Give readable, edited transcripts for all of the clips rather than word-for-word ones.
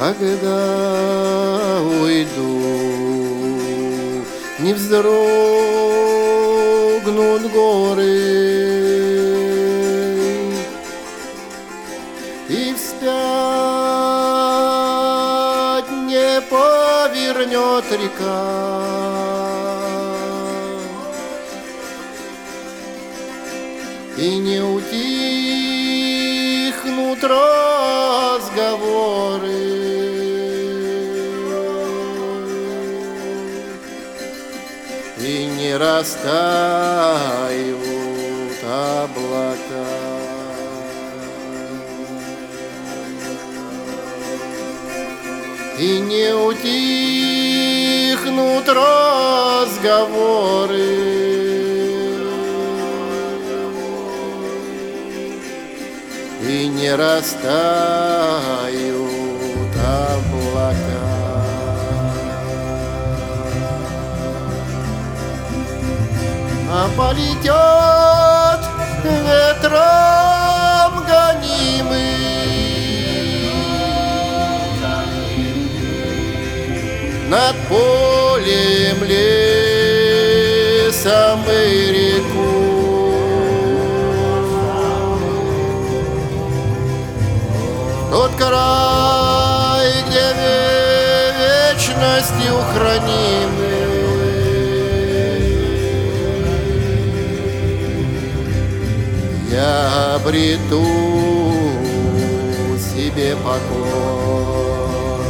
Когда уйду, не вздрогнут горы, и вспять не повернет река. И не утихнут разговоры, и не растают облака. И не утихнут разговоры, и не растают облака. А полетят ветром гонимый над полем, лесом и реку. Тот край, где вечностью хранимы, я обрету себе покой.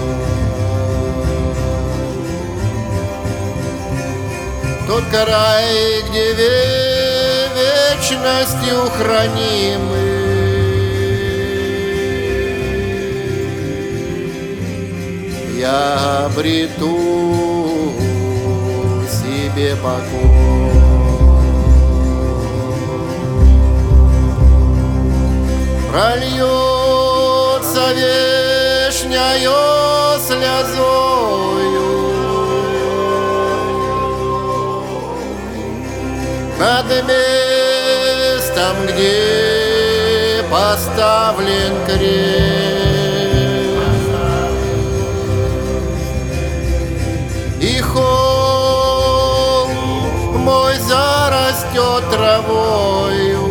Тот край, где вечностью хранимы, я обрету себе покой. Прольется вешнею слезою над местом, где поставлен крест, и холм мой зарастет травою,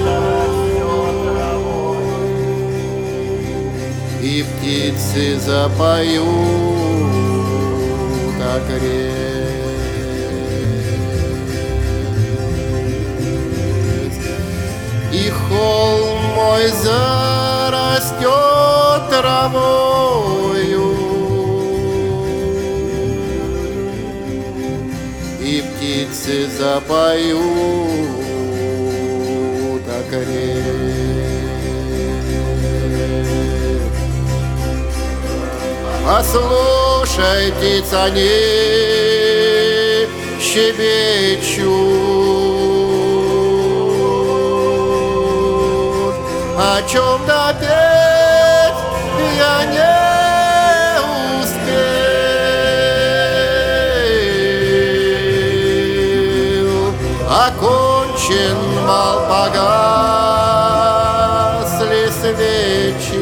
и птицы запоют окрест, и холм мой зарастет травою, и птицы запоют окрест. Послушайте, они щебечут, о чем-то петь я не успел. Окончен бал, погасли свечи,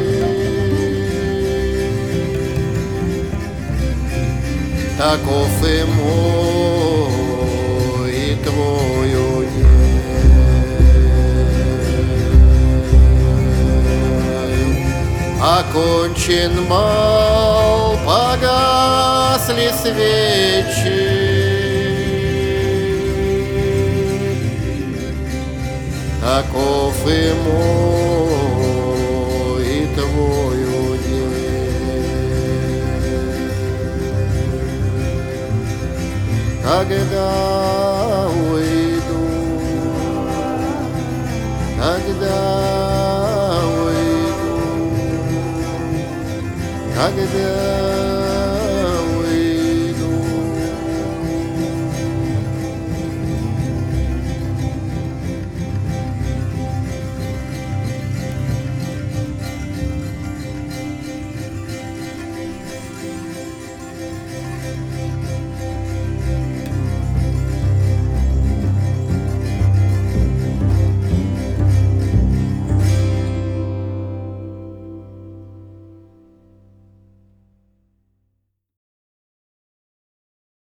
таков и мой, и твой удел. Окончен бал, погасли свечи, таков и мой, и твой удел. Когда уйду, когда уйду, когда